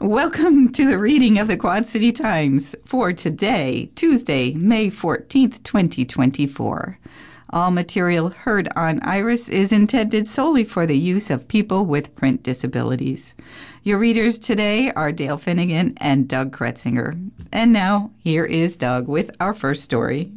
Welcome to the reading of the Quad City Times for today, Tuesday, May 14th, 2024. All material heard on Iris is intended solely for the use of people with print disabilities. Your readers today are Dale Finnegan and Doug Kretzinger. And now, here is Doug with our first story.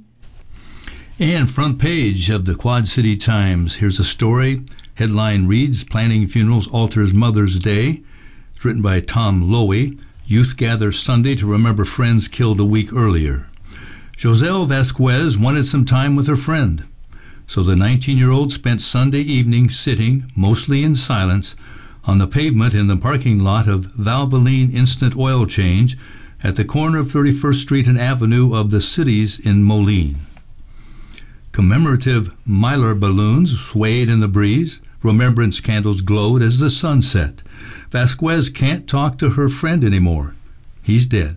And front page of the Quad City Times. Here's a story. Headline reads, Planning Funerals Alters Mother's Day. It's written by Tom Lowy. Youth gather Sunday to remember friends killed a week earlier. Joselle Vasquez wanted some time with her friend. So the 19-year-old spent Sunday evening sitting, mostly in silence, on the pavement in the parking lot of Valvoline Instant Oil Change at the corner of 31st Street and Avenue of the Cities in Moline. Commemorative Mylar balloons swayed in the breeze. Remembrance candles glowed as the sun set. Vasquez can't talk to her friend anymore. He's dead.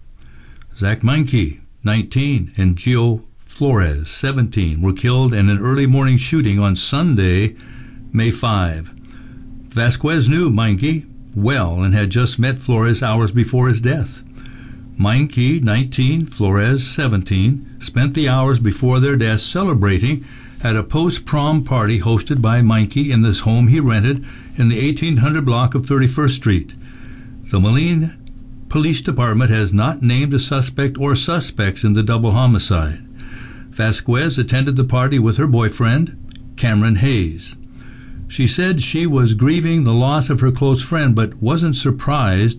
Zach Meinke, 19, and Gio Flores, 17, were killed in an early morning shooting on Sunday, May 5. Vasquez knew Meinke well and had just met Flores hours before his death. Meinke, 19, Flores, 17, spent the hours before their deaths celebrating at a post-prom party hosted by Meinke in this home he rented in the 1800 block of 31st Street. The Moline Police Department has not named a suspect or suspects in the double homicide. Vasquez attended the party with her boyfriend, Cameron Hayes. She said she was grieving the loss of her close friend, but wasn't surprised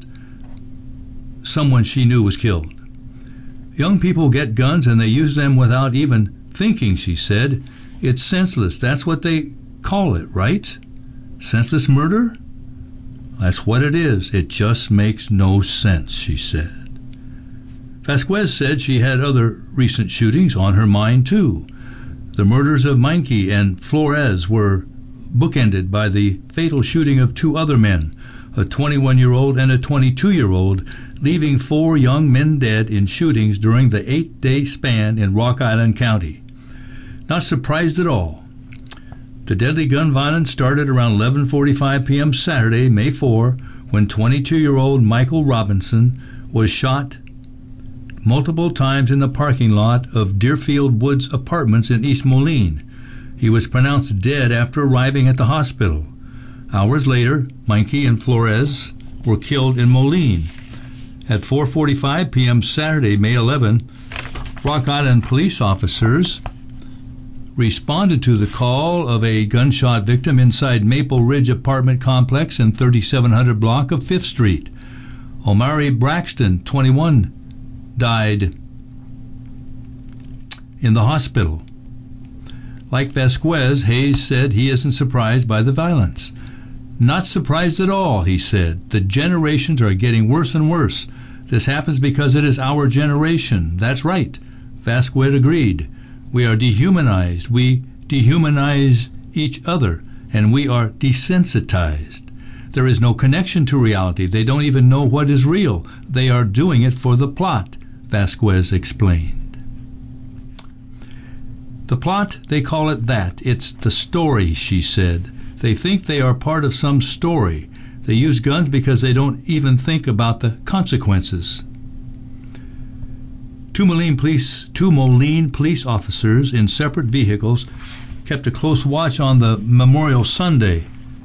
someone she knew was killed. Young people get guns and they use them without even thinking, she said. It's senseless. That's what they call it, right? Senseless murder? That's what it is. It just makes no sense, she said. Vasquez said she had other recent shootings on her mind, too. The murders of Meinke and Flores were bookended by the fatal shooting of two other men, a 21-year-old and a 22-year-old, leaving 4 young men dead in shootings during the 8-day span in Rock Island County. Not surprised at all. The deadly gun violence started around 11:45 p.m. Saturday, May 4, when 22-year-old Michael Robinson was shot multiple times in the parking lot of Deerfield Woods Apartments in East Moline. He was pronounced dead after arriving at the hospital. Hours later, Meinke and Flores were killed in Moline. At 4:45 p.m. Saturday, May 11, Rock Island police officers responded to the call of a gunshot victim inside Maple Ridge apartment complex in 3700 block of 5th Street. Omari Braxton, 21, died in the hospital. Like Vasquez, Hayes said he isn't surprised by the violence. Not surprised at all, he said. The generations are getting worse and worse. This happens because it is our generation. That's right. Vasquez agreed. We are dehumanized. We dehumanize each other, and we are desensitized. There is no connection to reality. They don't even know what is real. They are doing it for the plot, Vasquez explained. The plot, they call it that. It's the story, she said. They think they are part of some story. They use guns because they don't even think about the consequences. Two Moline police officers in separate vehicles kept a close watch on the Memorial Sunday.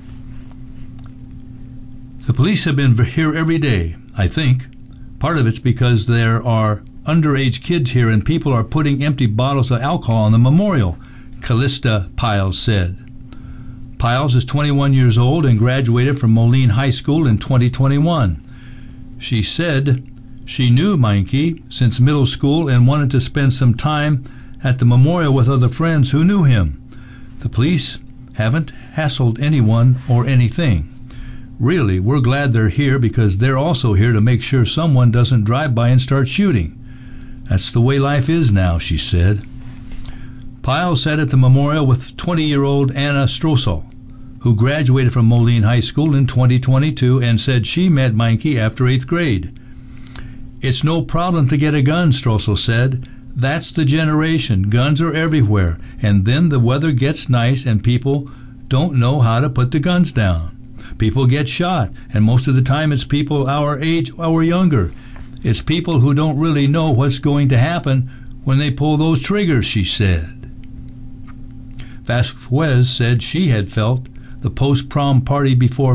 The police have been here every day, I think. Part of it's because there are underage kids here and people are putting empty bottles of alcohol on the memorial, Callista Piles said. Piles is 21 years old and graduated from Moline High School in 2021. She said she knew Meinke since middle school and wanted to spend some time at the memorial with other friends who knew him. The police haven't hassled anyone or anything. Really, we're glad they're here because they're also here to make sure someone doesn't drive by and start shooting. That's the way life is now, she said. Pyle sat at the memorial with 20-year-old Anna Strossel, who graduated from Moline High School in 2022 and said she met Meinke after 8th grade. It's no problem to get a gun, Strossel said. That's the generation. Guns are everywhere. And then the weather gets nice and people don't know how to put the guns down. People get shot, and most of the time it's people our age or younger. It's people who don't really know what's going to happen when they pull those triggers, she said. Vasquez said she had felt the post-prom party before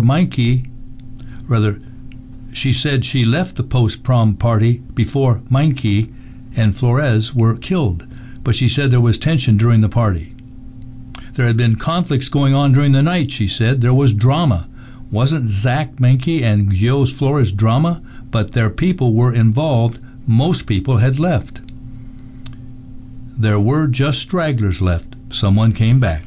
she said she left the post-prom party before Meinke and Flores were killed, but she said there was tension during the party. There had been conflicts going on during the night, she said. There was drama. Wasn't Zach Meinke and Gio Flores drama? But their people were involved. Most people had left. There were just stragglers left. Someone came back.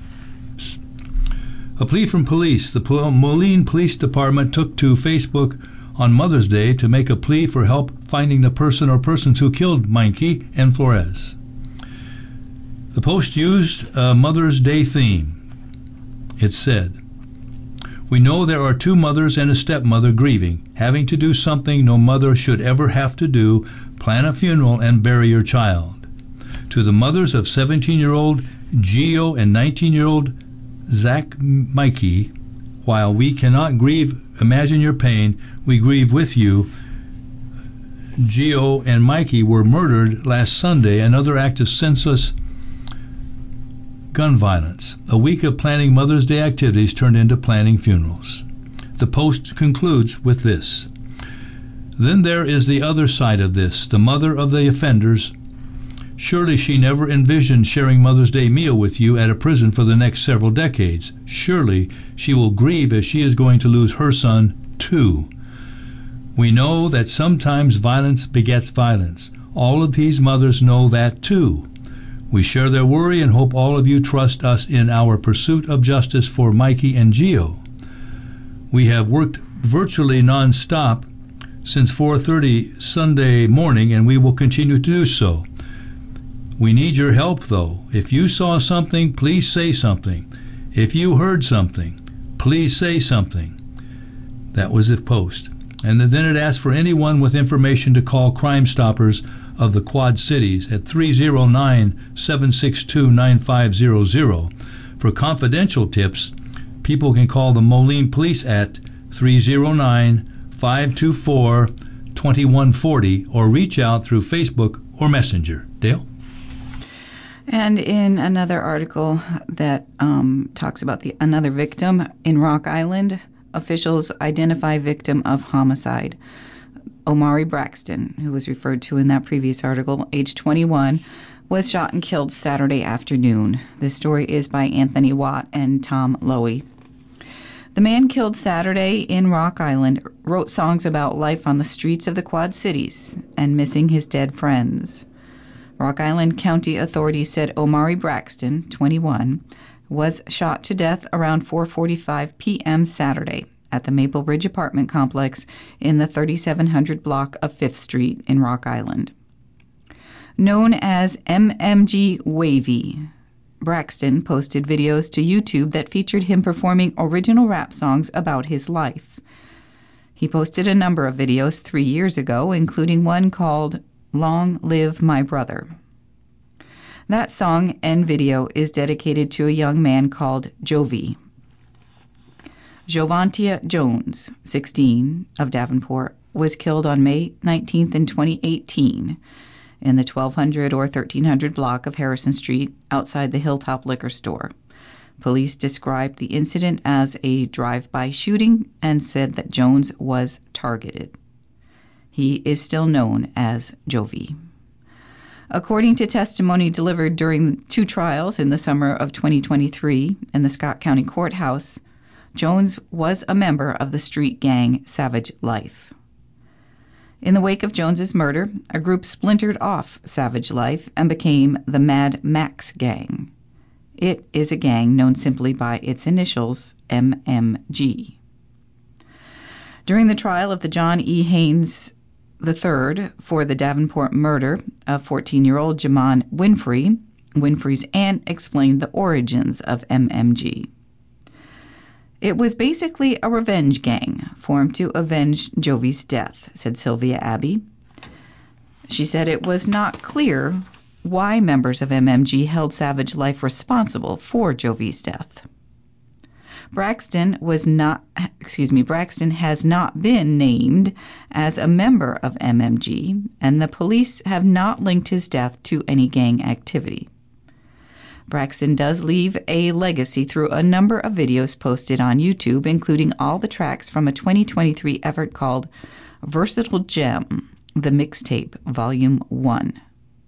A plea from police. The Moline Police Department took to Facebook on Mother's Day to make a plea for help finding the person or persons who killed Meinke and Flores. The post used a Mother's Day theme. It said, "We know there are two mothers and a stepmother grieving, having to do something no mother should ever have to do, plan a funeral and bury your child. To the mothers of 17-year-old Gio and 19-year-old Zach Meinke, while we cannot grieve, imagine your pain, we grieve with you. Gio and Meinke were murdered last Sunday, another act of senseless gun violence. A week of planning Mother's Day activities turned into planning funerals." The post concludes with this. "Then there is the other side of this, the mother of the offenders. Surely she never envisioned sharing Mother's Day meal with you at a prison for the next several decades. Surely she will grieve as she is going to lose her son, too. We know that sometimes violence begets violence. All of these mothers know that, too. We share their worry and hope all of you trust us in our pursuit of justice for Meinke and Gio. We have worked virtually non-stop since 4:30 Sunday morning, and we will continue to do so. We need your help, though. If you saw something, please say something. If you heard something, please say something." That was the post. And then it asked for anyone with information to call Crime Stoppers of the Quad Cities at 309-762-9500. For confidential tips, people can call the Moline Police at 309-524-2140 or reach out through Facebook or Messenger. Dale? And in another article that talks about another victim in Rock Island, officials identify victim of homicide. Omari Braxton, who was referred to in that previous article, age 21, was shot and killed Saturday afternoon. This story is by Anthony Watt and Tom Lowy. The man killed Saturday in Rock Island wrote songs about life on the streets of the Quad Cities and missing his dead friends. Rock Island County authorities said Omari Braxton, 21, was shot to death around 4:45 p.m. Saturday at the Maple Ridge apartment complex in the 3700 block of 5th Street in Rock Island. Known as MMG Wavy, Braxton posted videos to YouTube that featured him performing original rap songs about his life. He posted a number of videos 3 years ago, including one called Long Live My Brother. That song and video is dedicated to a young man called Jovi. Jovantia Jones, 16, of Davenport, was killed on May 19th in 2018 in the 1200 or 1300 block of Harrison Street outside the Hilltop Liquor Store. Police described the incident as a drive-by shooting and said that Jones was targeted. He is still known as Jovi. According to testimony delivered during 2 trials in the summer of 2023 in the Scott County Courthouse, Jones was a member of the street gang Savage Life. In the wake of Jones's murder, a group splintered off Savage Life and became the Mad Max Gang. It is a gang known simply by its initials, MMG. During the trial of the John E. Haynes III for the Davenport murder of 14-year-old Jamon Winfrey, Winfrey's aunt explained the origins of MMG. It was basically a revenge gang formed to avenge Jovi's death, said Sylvia Abbey. She said it was not clear why members of MMG held Savage Life responsible for Jovi's death. Braxton has not been named as a member of MMG, and the police have not linked his death to any gang activity. Braxton does leave a legacy through a number of videos posted on YouTube, including all the tracks from a 2023 effort called Versatile Gem, the Mixtape, Volume 1.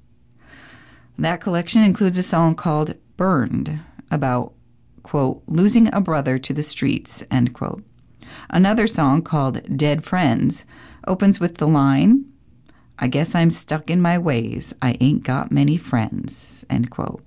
That collection includes a song called Burned, about, quote, losing a brother to the streets, end quote. Another song called Dead Friends opens with the line, I guess I'm stuck in my ways, I ain't got many friends, end quote.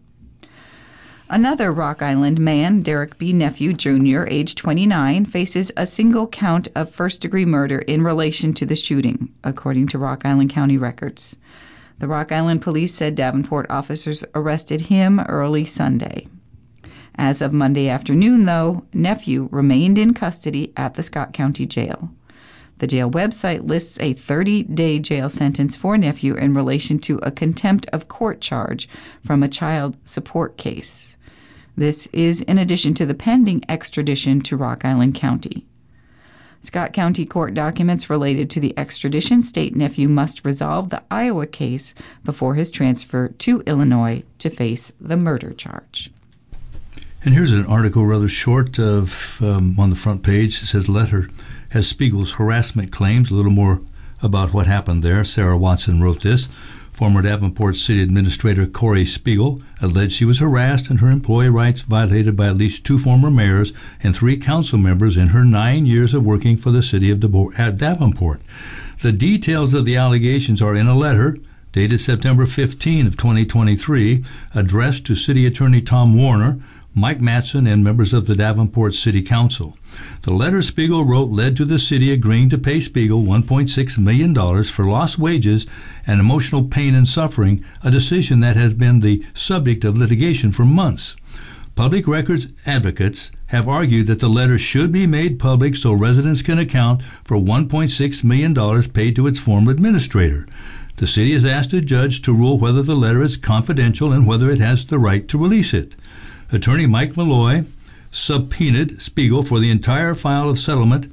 Another Rock Island man, Derek B. Nephew Jr., age 29, faces a single count of first-degree murder in relation to the shooting, according to Rock Island County records. The Rock Island police said Davenport officers arrested him early Sunday. As of Monday afternoon, though, Nephew remained in custody at the Scott County Jail. The jail website lists a 30-day jail sentence for Nephew in relation to a contempt of court charge from a child support case. This is in addition to the pending extradition to Rock Island County. Scott County court documents related to the extradition state Nephew must resolve the Iowa case before his transfer to Illinois to face the murder charge. And here's an article, rather short, on the front page. It says, Letter has Spiegel's harassment claims. A little more about what happened there. Sarah Watson wrote this. Former Davenport City Administrator Corey Spiegel alleged she was harassed and her employee rights violated by at least 2 former mayors and 3 council members in her 9 years of working for the city of Davenport. The details of the allegations are in a letter dated September 15 of 2023, addressed to City Attorney Tom Warner, Mike Matson, and members of the Davenport City Council. The letter Spiegel wrote led to the city agreeing to pay Spiegel $1.6 million for lost wages and emotional pain and suffering, a decision that has been the subject of litigation for months. Public records advocates have argued that the letter should be made public so residents can account for $1.6 million paid to its former administrator. The city has asked a judge to rule whether the letter is confidential and whether it has the right to release it. Attorney Mike Malloy subpoenaed Spiegel for the entire file of settlement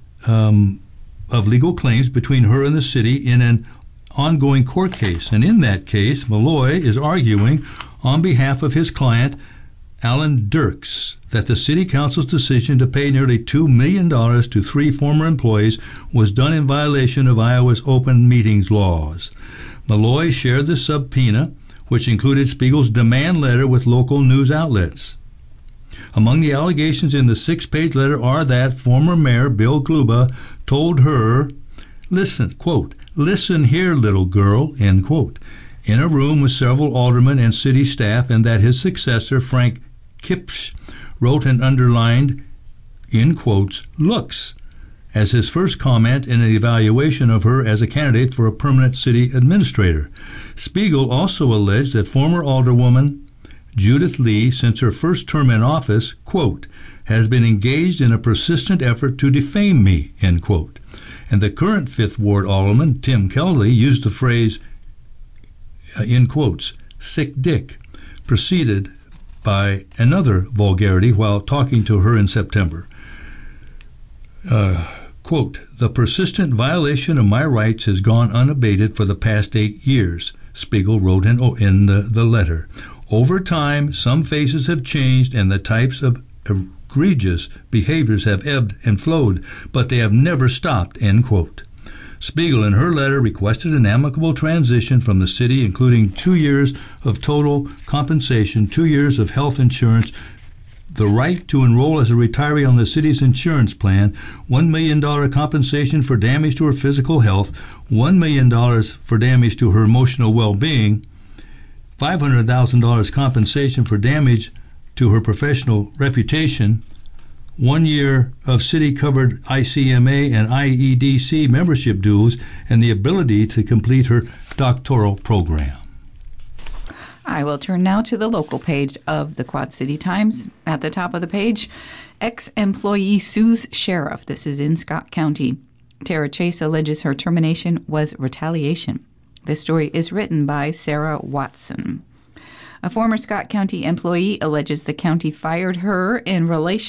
of legal claims between her and the city in an ongoing court case. And in that case, Malloy is arguing on behalf of his client, Alan Dirks, that the city council's decision to pay nearly $2 million to 3 former employees was done in violation of Iowa's open meetings laws. Malloy shared the subpoena, which included Spiegel's demand letter with local news outlets. Among the allegations in the 6-page letter are that former Mayor Bill Kluba told her, listen, quote, listen here, little girl, end quote, in a room with several aldermen and city staff, and that his successor, Frank Kipsch, wrote and underlined, in quotes, looks, as his first comment in an evaluation of her as a candidate for a permanent city administrator. Spiegel also alleged that former alderwoman Judith Lee, since her first term in office, quote, has been engaged in a persistent effort to defame me, end quote. And the current 5th Ward alderman, Tim Kelly, used the phrase, in quotes, sick dick, preceded by another vulgarity while talking to her in September. Quote, the persistent violation of my rights has gone unabated for the past 8 years, Spiegel wrote in the letter. Over time, some faces have changed and the types of egregious behaviors have ebbed and flowed, but they have never stopped, end quote. Spiegel, in her letter, requested an amicable transition from the city, including 2 years of total compensation, 2 years of health insurance, the right to enroll as a retiree on the city's insurance plan, $1 million compensation for damage to her physical health, $1 million for damage to her emotional well-being, $500,000 compensation for damage to her professional reputation, 1 year of city-covered ICMA and IEDC membership dues, and the ability to complete her doctoral program. I will turn now to the local page of the Quad City Times. At the top of the page, ex-employee sues sheriff. This is in Scott County. Tara Chase alleges her termination was retaliation. This story is written by Sarah Watson. A former Scott County employee alleges the county fired her in relation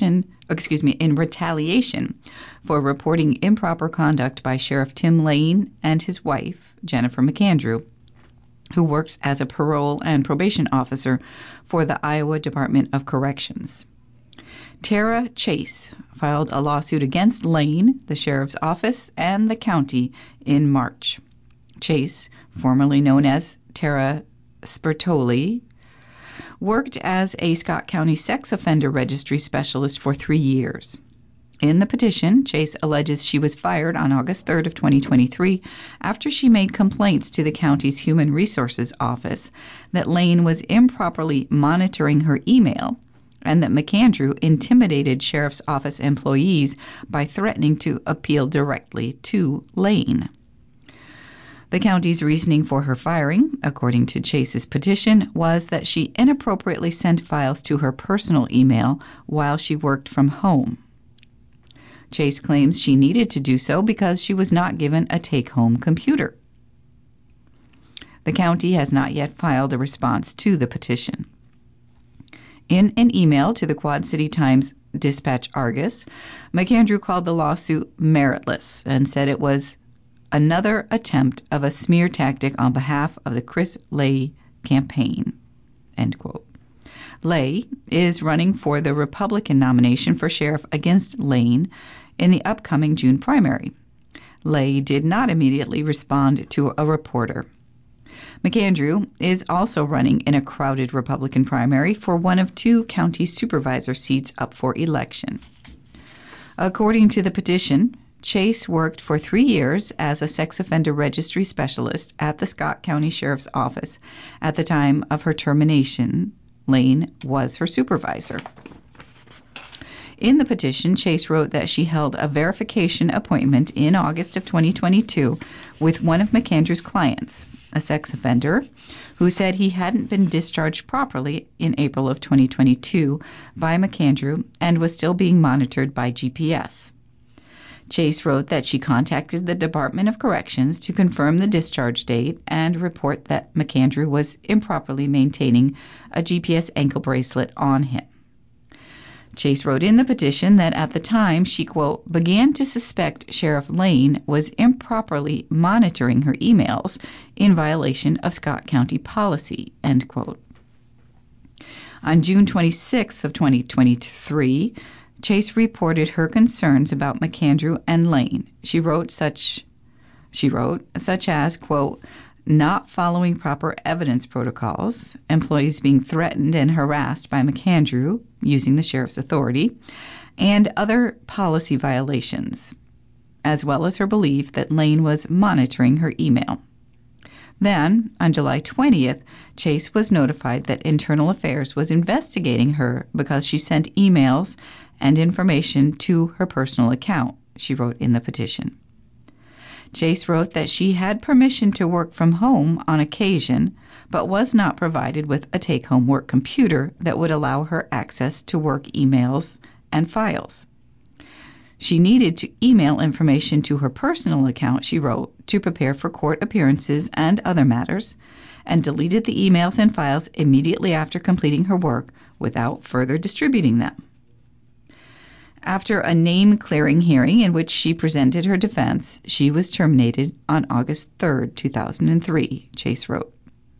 in retaliation for reporting improper conduct by Sheriff Tim Lane and his wife, Jennifer McAndrew, who works as a parole and probation officer for the Iowa Department of Corrections. Tara Chase filed a lawsuit against Lane, the sheriff's office, and the county in March. Chase, formerly known as Tara Spertoli, worked as a Scott County sex offender registry specialist for 3 years. In the petition, Chase alleges she was fired on August 3rd of 2023 after she made complaints to the county's Human Resources Office that Lane was improperly monitoring her email and that McAndrew intimidated Sheriff's Office employees by threatening to appeal directly to Lane. The county's reasoning for her firing, according to Chase's petition, was that she inappropriately sent files to her personal email while she worked from home. Chase claims she needed to do so because she was not given a take-home computer. The county has not yet filed a response to the petition. In an email to the Quad City Times Dispatch Argus, McAndrew called the lawsuit meritless and said it was another attempt of a smear tactic on behalf of the Chris Lay campaign, end quote. Lay is running for the Republican nomination for sheriff against Lane in the upcoming June primary. Lay did not immediately respond to a reporter. McAndrew is also running in a crowded Republican primary for one of 2 county supervisor seats up for election. According to the petition, Chase worked for 3 years as a sex offender registry specialist at the Scott County Sheriff's Office. At the time of her termination, Lane was her supervisor. In the petition, Chase wrote that she held a verification appointment in August of 2022 with one of McAndrew's clients, a sex offender, who said he hadn't been discharged properly in April of 2022 by McAndrew and was still being monitored by GPS. Chase wrote that she contacted the Department of Corrections to confirm the discharge date and report that McAndrew was improperly maintaining a GPS ankle bracelet on him. Chase wrote in the petition that at the time she, quote, began to suspect Sheriff Lane was improperly monitoring her emails in violation of Scott County policy, end quote. On June 26th of 2023, Chase reported her concerns about McAndrew and Lane. She wrote such as, quote, not following proper evidence protocols, employees being threatened and harassed by McAndrew using the sheriff's authority, and other policy violations, as well as her belief that Lane was monitoring her email. Then, on July 20th, Chase was notified that Internal Affairs was investigating her because she sent emails and information to her personal account, she wrote in the petition. Chase wrote that she had permission to work from home on occasion, but was not provided with a take-home work computer that would allow her access to work emails and files. She needed to email information to her personal account, she wrote, to prepare for court appearances and other matters, and deleted the emails and files immediately after completing her work without further distributing them. After a name-clearing hearing in which she presented her defense, she was terminated on August 3rd, 2003, Chase wrote.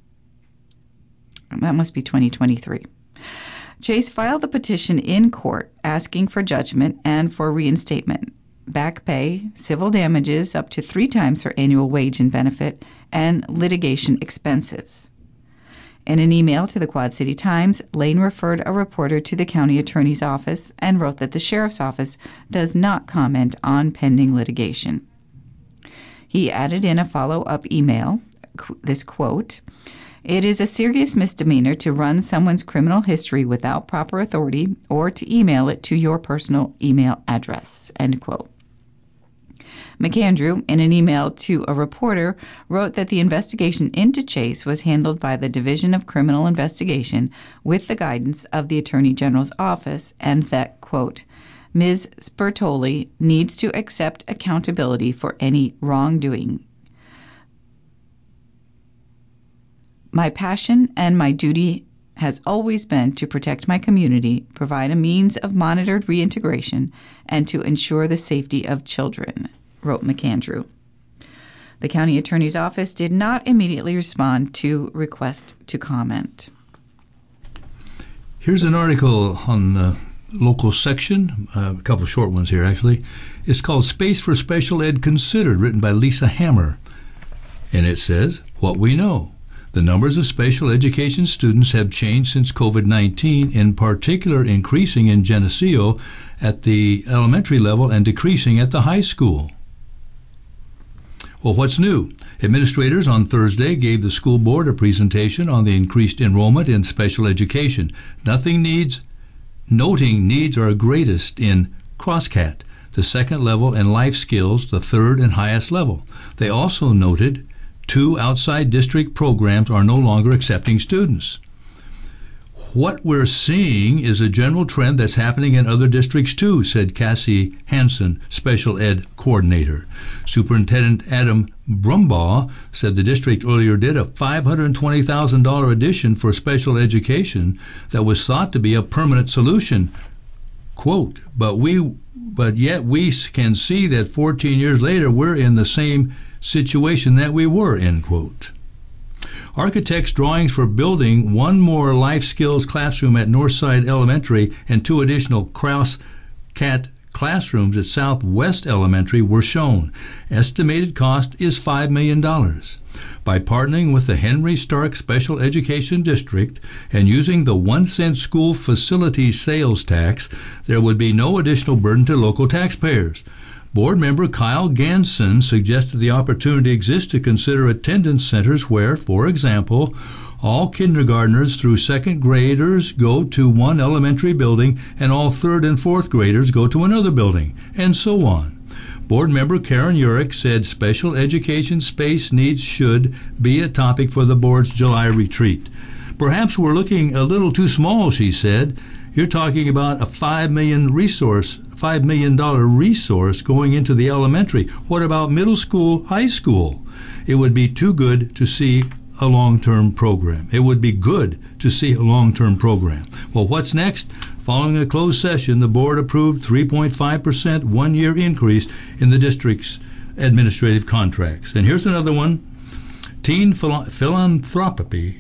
That must be 2023. Chase filed the petition in court asking for judgment and for reinstatement, back pay, civil damages up to 3 times her annual wage and benefit, and litigation expenses. In an email to the Quad City Times, Lane referred a reporter to the county attorney's office and wrote that the sheriff's office does not comment on pending litigation. He added in a follow-up email, this quote, "It is a serious misdemeanor to run someone's criminal history without proper authority or to email it to your personal email address," end quote. McAndrew, in an email to a reporter, wrote that the investigation into Chase was handled by the Division of Criminal Investigation with the guidance of the Attorney General's office and that, quote, Ms. Spertoli needs to accept accountability for any wrongdoing. My passion and my duty has always been to protect my community, provide a means of monitored reintegration, and to ensure the safety of children, wrote McAndrew. The county attorney's office did not immediately respond to request to comment. Here's an article on the local section, a couple of short ones here actually. It's called Space for Special Ed Considered, written by Lisa Hammer. And it says, what we know. The numbers of special education students have changed since COVID-19, in particular increasing in Geneseo at the elementary level and decreasing at the high school. Well, what's new? Administrators on Thursday gave the school board a presentation on the increased enrollment in special education. Noting needs are greatest in CrossCat, the second level, and life skills, the third and highest level. They also noted 2 outside district programs are no longer accepting students. What we're seeing is a general trend that's happening in other districts too, said Cassie Hansen, special ed coordinator. Superintendent Adam Brumbaugh said the district earlier did a $520,000 addition for special education that was thought to be a permanent solution. Quote, but yet we can see that 14 years later we're in the same situation that we were, end quote. Architects' drawings for building 1 more life skills classroom at Northside Elementary and 2 additional CrossCat classrooms at Southwest Elementary were shown. Estimated cost is $5 million. By partnering with the Henry Stark Special Education District and using the 1-cent school facility sales tax, there would be no additional burden to local taxpayers. Board member Kyle Ganson suggested the opportunity exists to consider attendance centers where, for example, all kindergartners through 2nd graders go to one elementary building and all 3rd and 4th graders go to another building, and so on. Board member Karen Urich said special education space needs should be a topic for the board's July retreat. Perhaps we're looking a little too small, she said. You're talking about a $5 million resource going into the elementary. What about middle school, high school? It would be too good to see a long-term program. It would be good to see a long-term program. Well, what's next? Following a closed session, the board approved 3.5% one-year increase in the district's administrative contracts. And here's another one. Teen philanthropy,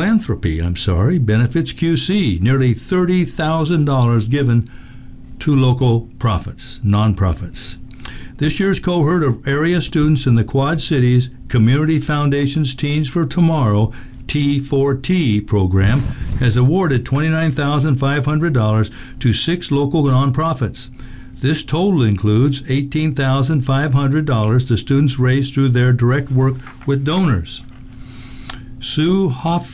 benefits QC, nearly $30,000 given to local nonprofits. This year's cohort of area students in the Quad Cities Community Foundation's Teens for Tomorrow T4T program has awarded $29,500 to 6 local nonprofits. This total includes $18,500 the students raised through their direct work with donors. Sue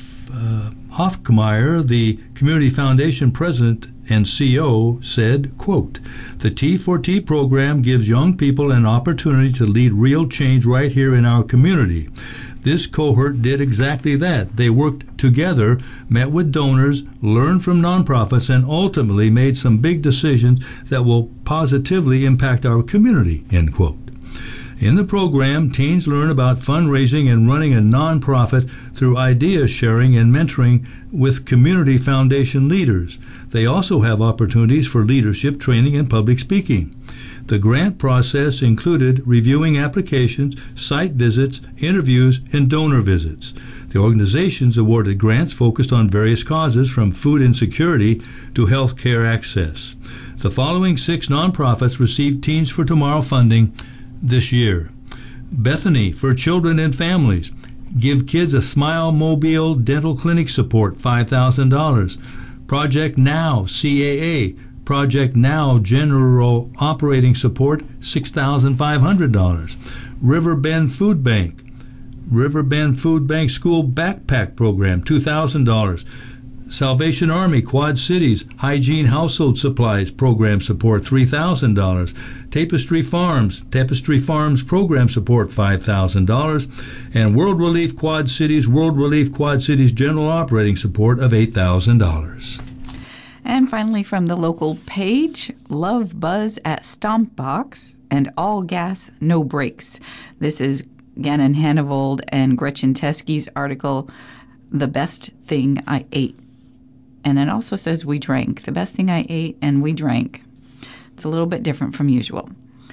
Hofkmeyer, the Community Foundation president and CEO, said, quote, the T4T program gives young people an opportunity to lead real change right here in our community. This cohort did exactly that. They worked together, met with donors, learned from nonprofits, and ultimately made some big decisions that will positively impact our community, end quote. In the program, teens learn about fundraising and running a nonprofit through idea sharing and mentoring with community foundation leaders. They also have opportunities for leadership training and public speaking. The grant process included reviewing applications, site visits, interviews, and donor visits. The organizations awarded grants focused on various causes from food insecurity to health care access. The following 6 nonprofits received Teens for Tomorrow funding this year. Bethany for Children and Families. Give Kids a Smile Mobile Dental Clinic Support, $5,000. Project Now, CAA. Project Now General Operating Support, $6,500. Riverbend Food Bank. Riverbend Food Bank School Backpack Program, $2,000. Salvation Army Quad Cities Hygiene Household Supplies Program Support, $3,000. Tapestry Farms Program Support, $5,000. And World Relief Quad Cities General Operating Support of $8,000. And finally, from the local page, Love Buzz at Stomp Box and All Gas, No Brakes. This is Gannon Hannevold and Gretchen Teskey's article, The Best Thing I Ate. And then it also says we drank. The best thing I ate and we drank. It's a little bit different from usual.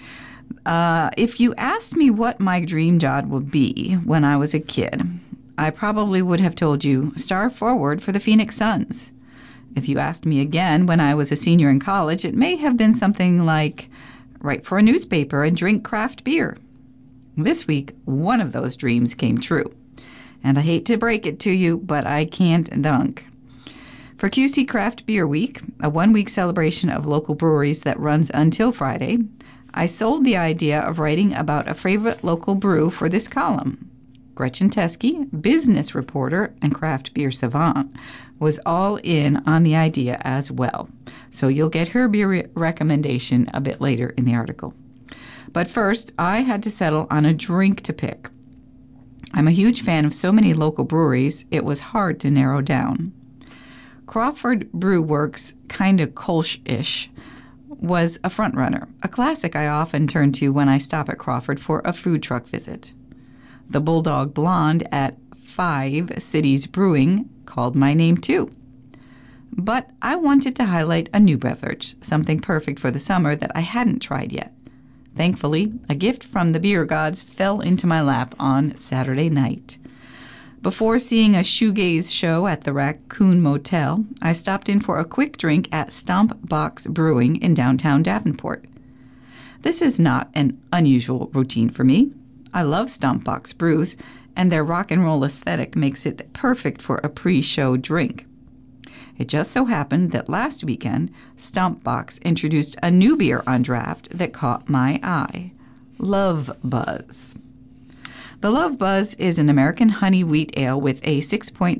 If you asked me what my dream job would be when I was a kid, I probably would have told you star forward for the Phoenix Suns. If you asked me again when I was a senior in college, it may have been something like write for a newspaper and drink craft beer. This week, one of those dreams came true. And I hate to break it to you, but I can't dunk. For QC Craft Beer Week, a one-week celebration of local breweries that runs until Friday, I sold the idea of writing about a favorite local brew for this column. Gretchen Teske, business reporter and craft beer savant, was all in on the idea as well. So you'll get her beer recommendation a bit later in the article. But first, I had to settle on a drink to pick. I'm a huge fan of so many local breweries, it was hard to narrow down. Crawford Brew Works, kinda Kolsch-ish, was a frontrunner, a classic I often turn to when I stop at Crawford for a food truck visit. The Bulldog Blonde at 5 Cities Brewing called my name too. But I wanted to highlight a new beverage, something perfect for the summer that I hadn't tried yet. Thankfully, a gift from the beer gods fell into my lap on Saturday night. Before seeing a shoegaze show at the Raccoon Motel, I stopped in for a quick drink at Stomp Box Brewing in downtown Davenport. This is not an unusual routine for me. I love Stomp Box brews, and their rock and roll aesthetic makes it perfect for a pre-show drink. It just so happened that last weekend, Stomp Box introduced a new beer on draft that caught my eye, Love Buzz. The Love Buzz is an American honey wheat ale with a 6.8%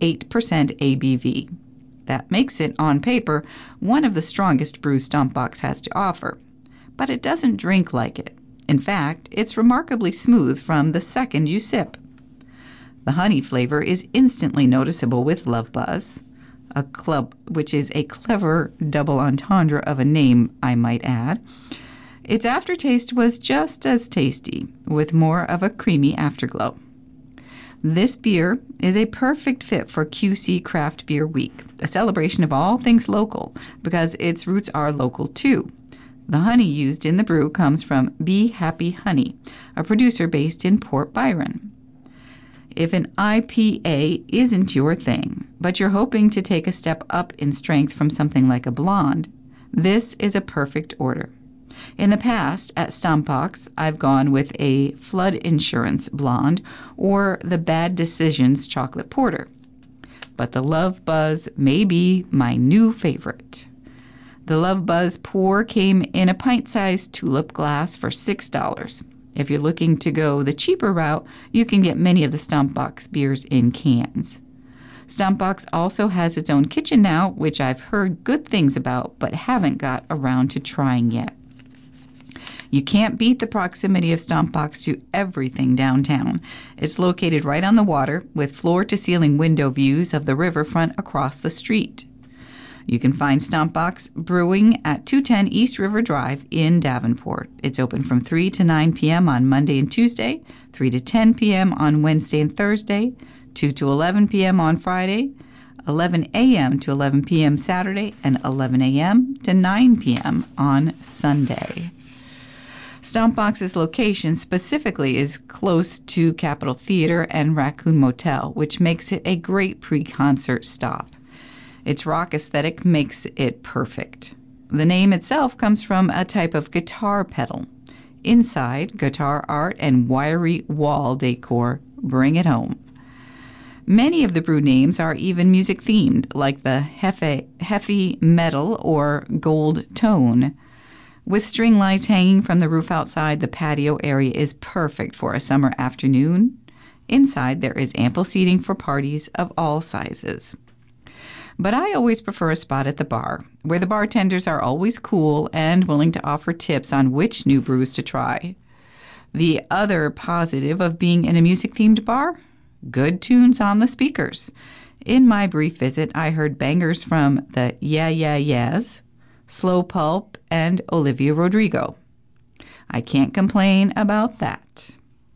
ABV. That makes it, on paper, one of the strongest brews Stomp Box has to offer. But it doesn't drink like it. In fact, it's remarkably smooth from the second you sip. The honey flavor is instantly noticeable with Love Buzz, which is a clever double entendre of a name, I might add. Its aftertaste was just as tasty, with more of a creamy afterglow. This beer is a perfect fit for QC Craft Beer Week, a celebration of all things local, because its roots are local too. The honey used in the brew comes from Be Happy Honey, a producer based in Port Byron. If an IPA isn't your thing, but you're hoping to take a step up in strength from something like a blonde, this is a perfect order. In the past, at Stomp Box, I've gone with a Flood Insurance Blonde or the Bad Decisions Chocolate Porter. But the Love Buzz may be my new favorite. The Love Buzz pour came in a pint-sized tulip glass for $6. If you're looking to go the cheaper route, you can get many of the Stomp Box beers in cans. Stomp Box also has its own kitchen now, which I've heard good things about but haven't got around to trying yet. You can't beat the proximity of Stomp Box to everything downtown. It's located right on the water with floor-to-ceiling window views of the riverfront across the street. You can find Stomp Box Brewing at 210 East River Drive in Davenport. It's open from 3 to 9 p.m. on Monday and Tuesday, 3 to 10 p.m. on Wednesday and Thursday, 2 to 11 p.m. on Friday, 11 a.m. to 11 p.m. Saturday, and 11 a.m. to 9 p.m. on Sunday. Stomp Box's location specifically is close to Capitol Theater and Raccoon Motel, which makes it a great pre-concert stop. Its rock aesthetic makes it perfect. The name itself comes from a type of guitar pedal. Inside, guitar art and wiry wall decor bring it home. Many of the brew names are even music-themed, like the Heavy Metal or Gold Tone. With string lights hanging from the roof outside, the patio area is perfect for a summer afternoon. Inside, there is ample seating for parties of all sizes. But I always prefer a spot at the bar, where the bartenders are always cool and willing to offer tips on which new brews to try. The other positive of being in a music-themed bar? Good tunes on the speakers. In my brief visit, I heard bangers from the Yeah Yeah Yeahs, Slow Pulp, and Olivia Rodrigo. I can't complain about that.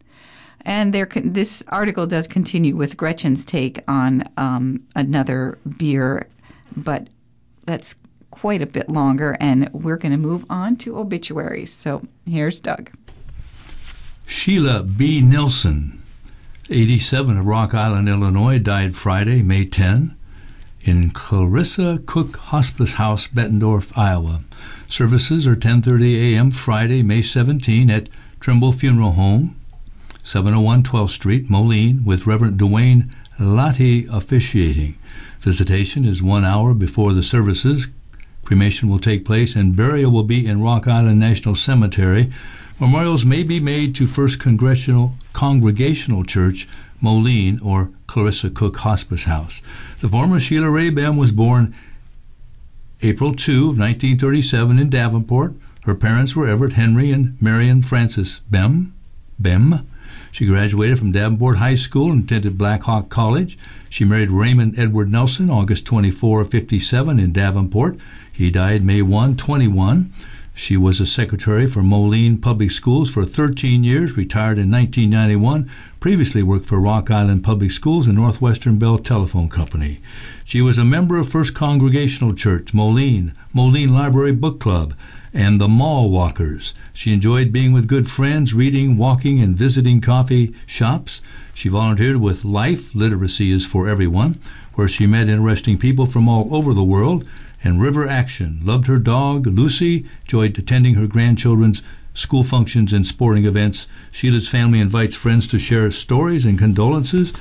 And this article does continue with Gretchen's take on another beer but that's quite a bit longer, and we're going to move on to obituaries. So here's Doug. Sheila B. Nelson, 87, of Rock Island, Illinois, died Friday, May 10, in Clarissa Cook Hospice House, Bettendorf, Iowa. Services are 10:30 a.m. Friday, May 17, at Trimble Funeral Home, 701 12th Street, Moline, with Reverend Dwayne Lottie officiating. Visitation is 1 hour before the services. Cremation will take place, and burial will be in Rock Island National Cemetery. Memorials may be made to First Congregational Church, Moline, or Clarissa Cook Hospice House. The former Sheila Ray Bem was born April 2 of 1937 in Davenport. Her parents were Everett Henry and Marion Frances Bem. She graduated from Davenport High School and attended Black Hawk College. She married Raymond Edward Nelson August 24 of 57 in Davenport. He died May 1, 21. She was a secretary for Moline Public Schools for 13 years, retired in 1991, previously worked for Rock Island Public Schools and Northwestern Bell Telephone Company. She was a member of First Congregational Church, Moline Library Book Club, and the Mall Walkers. She enjoyed being with good friends, reading, walking, and visiting coffee shops. She volunteered with Life, Literacy is for Everyone, where she met interesting people from all over the world, and River Action. Loved her dog, Lucy, enjoyed attending her grandchildren's school functions and sporting events. Sheila's family invites friends to share stories and condolences.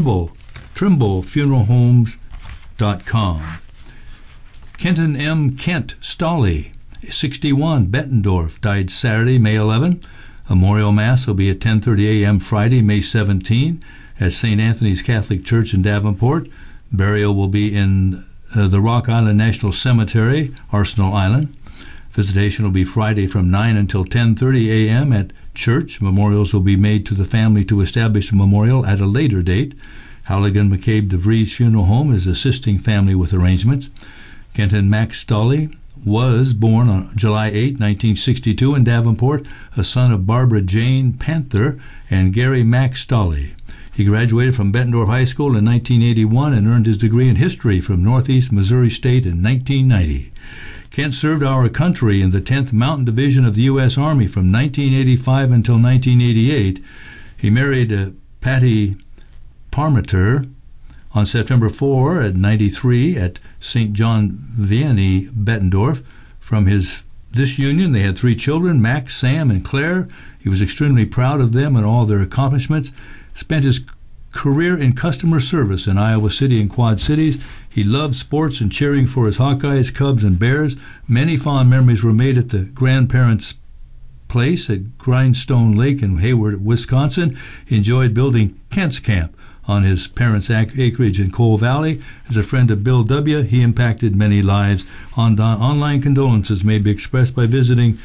TrimbleFuneralHomes.com. Kenton M. Kent Stolley, 61, Bettendorf, died Saturday, May 11. Memorial Mass will be at 10:30 a.m. Friday, May 17, at St. Anthony's Catholic Church in Davenport. Burial will be in the Rock Island National Cemetery, Arsenal Island. Visitation will be Friday from 9 until 10:30 a.m. at church. Memorials will be made to the family to establish a memorial at a later date. Halligan McCabe DeVries Funeral Home is assisting family with arrangements. Kenton Max Stolley was born on July 8, 1962 in Davenport, a son of Barbara Jane Panther and Gary Max Stolley. He graduated from Bettendorf High School in 1981 and earned his degree in history from Northeast Missouri State in 1990. Kent served our country in the 10th Mountain Division of the U.S. Army from 1985 until 1988. He married Patty Parmenter on September 4 at 93 at St. John Vianney, Bettendorf. From this union, they had 3 children, Max, Sam, and Claire. He was extremely proud of them and all their accomplishments. Spent his career in customer service in Iowa City and Quad Cities. He loved sports and cheering for his Hawkeyes, Cubs, and Bears. Many fond memories were made at the grandparents' place at Grindstone Lake in Hayward, Wisconsin. He enjoyed building Kent's Camp on his parents' acreage in Coal Valley. As a friend of Bill W., he impacted many lives. Online condolences may be expressed by visiting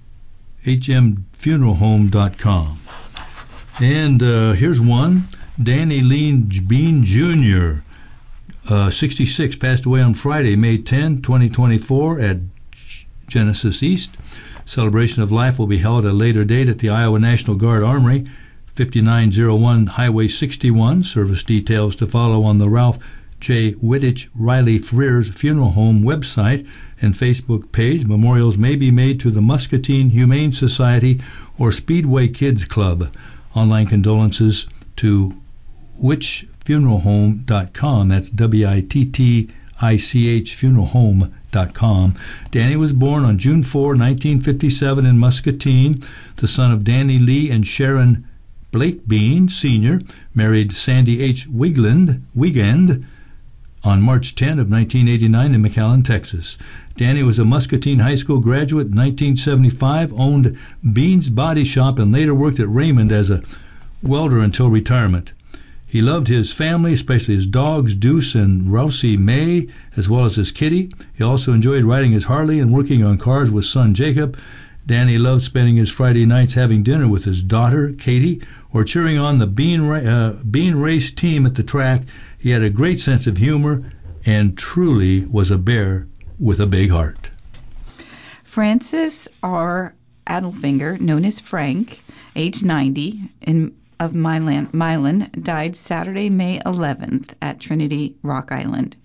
hmfuneralhome.com. And here's one. Danny Lean Bean Jr., 66, passed away on Friday, May 10, 2024 at Genesis East. Celebration of life will be held at a later date at the Iowa National Guard Armory, 5901 Highway 61. Service details to follow on the Ralph J. Wittich Riley Freers Funeral Home website and Facebook page. Memorials may be made to the Muscatine Humane Society or Speedway Kids Club. Online condolences to witchfuneralhome.com. That's WITTICH funeralhome.com. Danny was born on June 4, 1957 in Muscatine, the son of Danny Lee and Sharon Blake Bean, Sr., married Sandy H. Wiegand on March 10 of 1989 in McAllen, Texas. Danny was a Muscatine High School graduate in 1975, owned Bean's Body Shop, and later worked at Raymond as a welder until retirement. He loved his family, especially his dogs, Deuce and Rousey May, as well as his kitty. He also enjoyed riding his Harley and working on cars with son Jacob. Danny loved spending his Friday nights having dinner with his daughter, Katie, or cheering on the bean race team at the track. He had a great sense of humor and truly was a bear with a big heart. Francis R. Adelfinger, known as Frank, age 90, of Milan, died Saturday, May 11th at Trinity, Rock Island.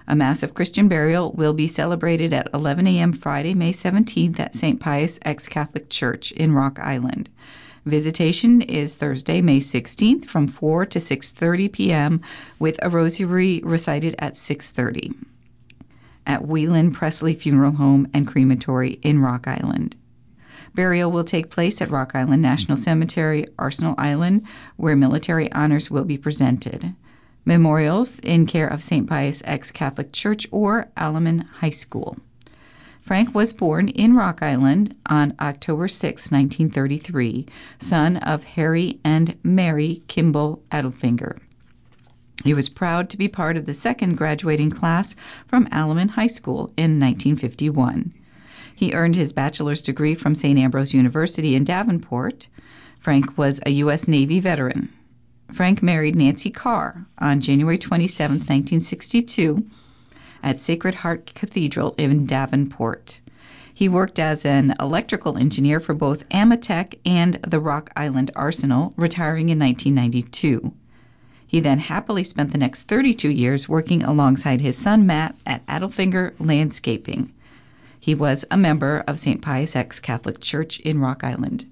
A massive Christian burial will be celebrated at 11 a.m. Friday, May 17th at St. Pius Ex-Catholic Church in Rock Island. Visitation is Thursday, May 16th from 4 to 6:30 p.m. with a rosary recited at 6:30 at Whelan Presley Funeral Home and Crematory in Rock Island. Burial will take place at Rock Island National Cemetery, Arsenal Island, where military honors will be presented. Memorials in care of St. Pius Ex-Catholic Church or Alaman High School. Frank was born in Rock Island on October 6, 1933, son of Harry and Mary Kimball Adelfinger. He was proud to be part of the second graduating class from Alaman High School in 1951. He earned his bachelor's degree from St. Ambrose University in Davenport. Frank was a U.S. Navy veteran. Frank married Nancy Carr on January 27, 1962, at Sacred Heart Cathedral in Davenport. He worked as an electrical engineer for both Amatech and the Rock Island Arsenal, retiring in 1992. He then happily spent the next 32 years working alongside his son Matt at Adelfinger Landscaping. He was a member of St. Pius Ex-Catholic Church in Rock Island.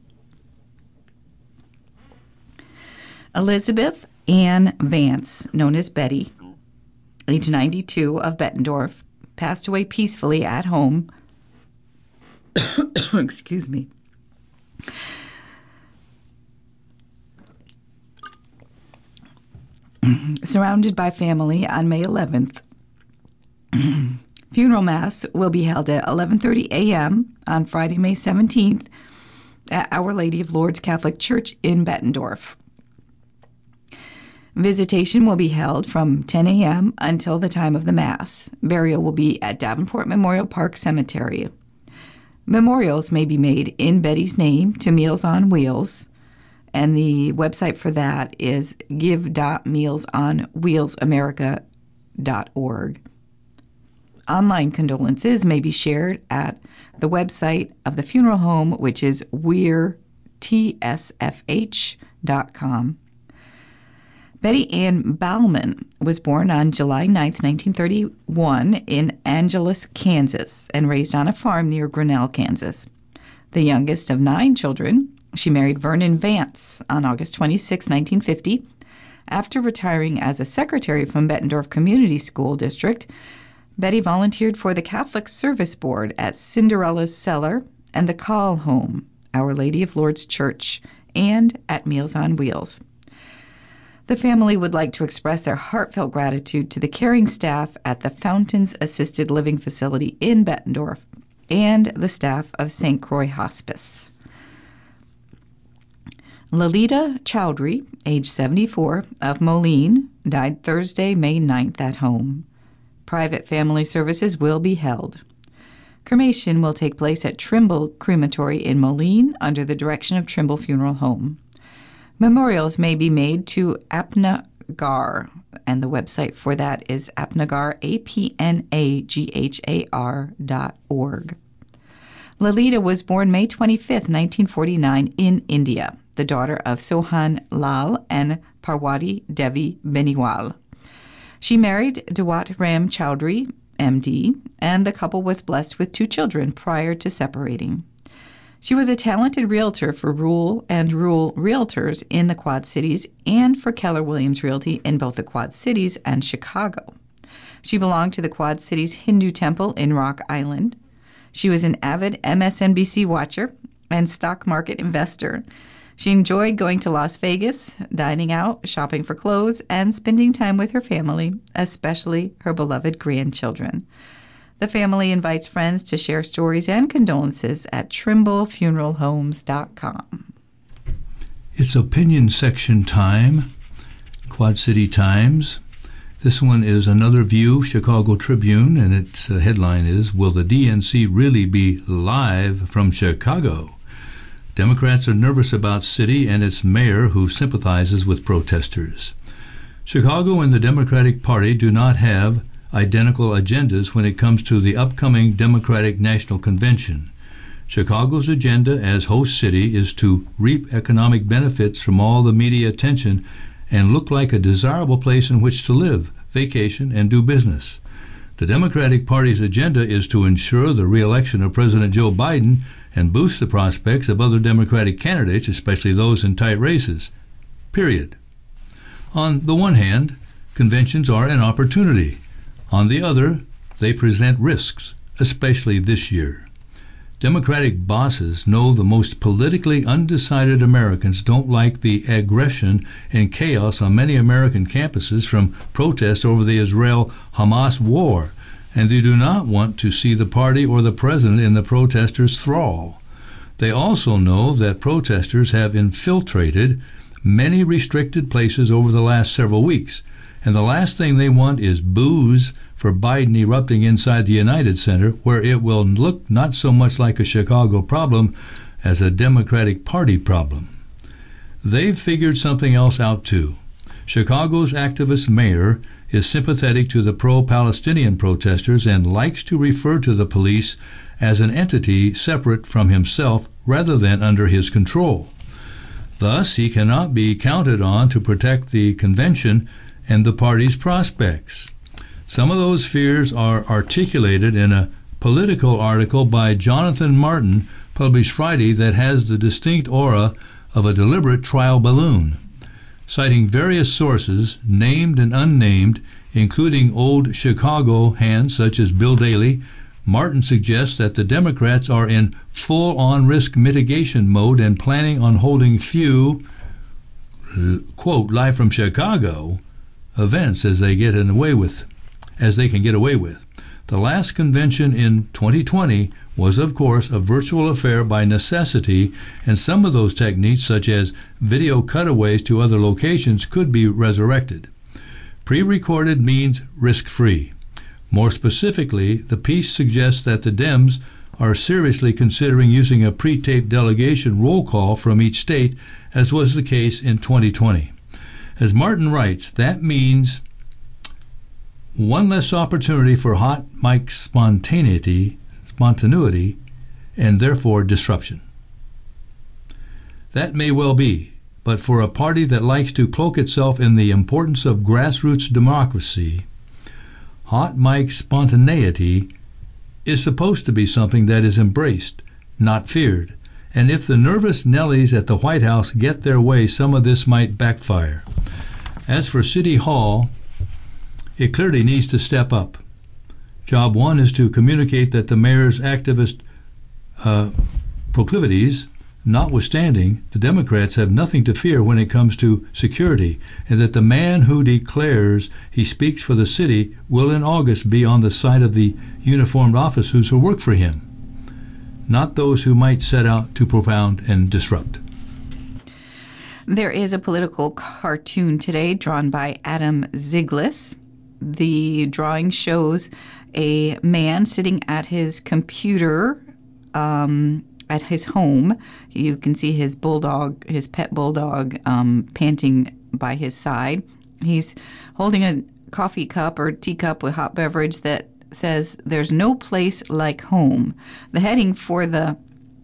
Elizabeth Ann Vance, known as Betty, age 92, of Bettendorf, passed away peacefully at home. Excuse me. Surrounded by family on May 11th. Funeral Mass will be held at 11:30 a.m. on Friday, May 17th at Our Lady of Lourdes Catholic Church in Bettendorf. Visitation will be held from 10 a.m. until the time of the Mass. Burial will be at Davenport Memorial Park Cemetery. Memorials may be made in Betty's name to Meals on Wheels, and the website for that is give.mealsonwheelsamerica.org. Online condolences may be shared at the website of the funeral home, which is weirtsfh.com. Betty Ann Bauman was born on July 9, 1931 in Angeles, Kansas, and raised on a farm near Grinnell, Kansas. The youngest of 9 children, she married Vernon Vance on August 26, 1950. After retiring as a secretary from Bettendorf Community School District, Betty volunteered for the Catholic Service Board at Cinderella's Cellar and the Call Home, Our Lady of Lourdes Church, and at Meals on Wheels. The family would like to express their heartfelt gratitude to the caring staff at the Fountains Assisted Living Facility in Bettendorf and the staff of St. Croix Hospice. Lalita Chowdhury, age 74, of Moline, died Thursday, May 9th at home. Private family services will be held. Cremation will take place at Trimble Crematory in Moline under the direction of Trimble Funeral Home. Memorials may be made to Apnagar, and the website for that is apnagar, apnaghar.org. Lalita was born May 25, 1949, in India, the daughter of Sohan Lal and Parwati Devi Beniwal. She married Dewat Ram Chowdhury, MD, and the couple was blessed with 2 children prior to separating. She was a talented realtor for Rural and Rural Realtors in the Quad Cities and for Keller Williams Realty in both the Quad Cities and Chicago. She belonged to the Quad Cities Hindu Temple in Rock Island. She was an avid MSNBC watcher and stock market investor. She enjoyed going to Las Vegas, dining out, shopping for clothes, and spending time with her family, especially her beloved grandchildren. The family invites friends to share stories and condolences at TrimbleFuneralHomes.com. It's opinion section time, Quad City Times. This one is Another View, Chicago Tribune, and its headline is, Will the DNC really be live from Chicago? Democrats are nervous about city and its mayor who sympathizes with protesters. Chicago and the Democratic Party do not have identical agendas when it comes to the upcoming Democratic National Convention. Chicago's agenda as host city is to reap economic benefits from all the media attention and look like a desirable place in which to live, vacation, and do business. The Democratic Party's agenda is to ensure the re-election of President Joe Biden and boost the prospects of other Democratic candidates, especially those in tight races. Period. On the one hand, conventions are an opportunity. On the other, they present risks, especially this year. Democratic bosses know the most politically undecided Americans don't like the aggression and chaos on many American campuses from protests over the Israel-Hamas war, and they do not want to see the party or the president in the protesters' thrall. They also know that protesters have infiltrated many restricted places over the last several weeks, and the last thing they want is booze for Biden erupting inside the United Center, where it will look not so much like a Chicago problem as a Democratic Party problem. They've figured something else out too. Chicago's activist mayor is sympathetic to the pro-Palestinian protesters and likes to refer to the police as an entity separate from himself rather than under his control. Thus, he cannot be counted on to protect the convention and the party's prospects. Some of those fears are articulated in a Politico article by Jonathan Martin, published Friday, that has the distinct aura of a deliberate trial balloon. Citing various sources, named and unnamed, including old Chicago hands such as Bill Daley, Martin suggests that the Democrats are in full-on risk mitigation mode and planning on holding few, quote, live from Chicago, events as they can get away with. The last convention in 2020 was, of course, a virtual affair by necessity, and some of those techniques, such as video cutaways to other locations, could be resurrected. Pre-recorded means risk-free. More specifically, the piece suggests that the Dems are seriously considering using a pre-taped delegation roll call from each state, as was the case in 2020. As Martin writes, that means one less opportunity for hot mic spontaneity, and therefore disruption. That may well be, but for a party that likes to cloak itself in the importance of grassroots democracy, hot mic spontaneity is supposed to be something that is embraced, not feared. And if the nervous Nellies at the White House get their way, some of this might backfire. As for City Hall, it clearly needs to step up. Job one is to communicate that the mayor's activist proclivities notwithstanding, the Democrats have nothing to fear when it comes to security, and that the man who declares he speaks for the city will in August be on the side of the uniformed officers who work for him, not those who might set out to propound and disrupt. There is a political cartoon today drawn by Adam Ziglis. The drawing shows a man sitting at his computer at his home. You can see his bulldog, his pet bulldog, panting by his side. He's holding a coffee cup or teacup with hot beverage that says, "There's no place like home." The heading for the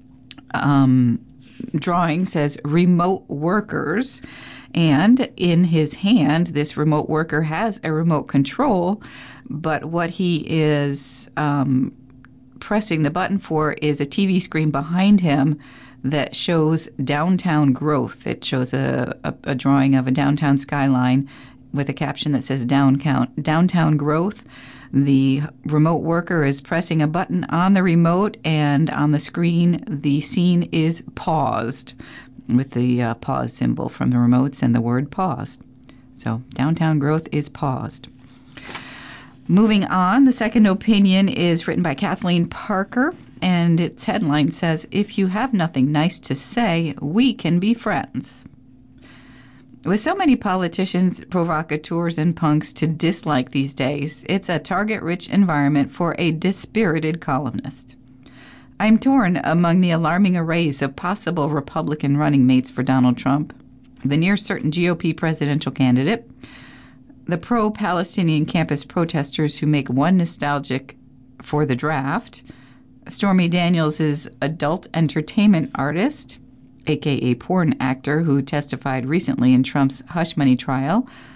drawing says remote workers, and in his hand this remote worker has a remote control, but what he is pressing the button for is a TV screen behind him that shows downtown growth. It shows a drawing of a downtown skyline with a caption that says downtown growth. The remote worker is pressing a button on the remote, and on the screen, the scene is paused with the pause symbol from the remotes and the word paused. So downtown growth is paused. Moving on, the second opinion is written by Kathleen Parker, and its headline says, "If you have nothing nice to say, we can be friends." With so many politicians, provocateurs, and punks to dislike these days, it's a target-rich environment for a dispirited columnist. I'm torn among the alarming arrays of possible Republican running mates for Donald Trump, the near-certain GOP presidential candidate, the pro-Palestinian campus protesters who make one nostalgic for the draft, Stormy Daniels' adult entertainment artist, a.k.a. porn actor who testified recently in Trump's hush money trial,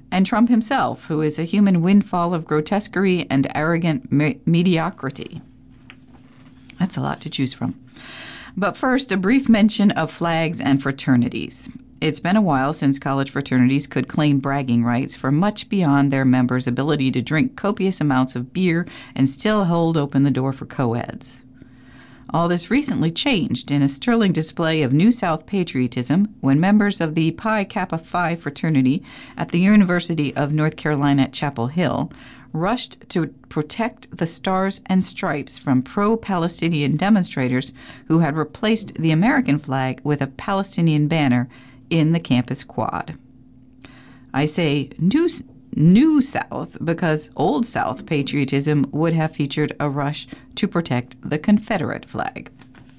and Trump himself, who is a human windfall of grotesquerie and arrogant mediocrity. That's a lot to choose from. But first, a brief mention of flags and fraternities. It's been a while since college fraternities could claim bragging rights for much beyond their members' ability to drink copious amounts of beer and still hold open the door for co-eds. All this recently changed in a sterling display of New South patriotism when members of the Pi Kappa Phi fraternity at the University of North Carolina at Chapel Hill rushed to protect the Stars and Stripes from pro-Palestinian demonstrators who had replaced the American flag with a Palestinian banner in the campus quad. I say New South because Old South patriotism would have featured a rush to protect the Confederate flag.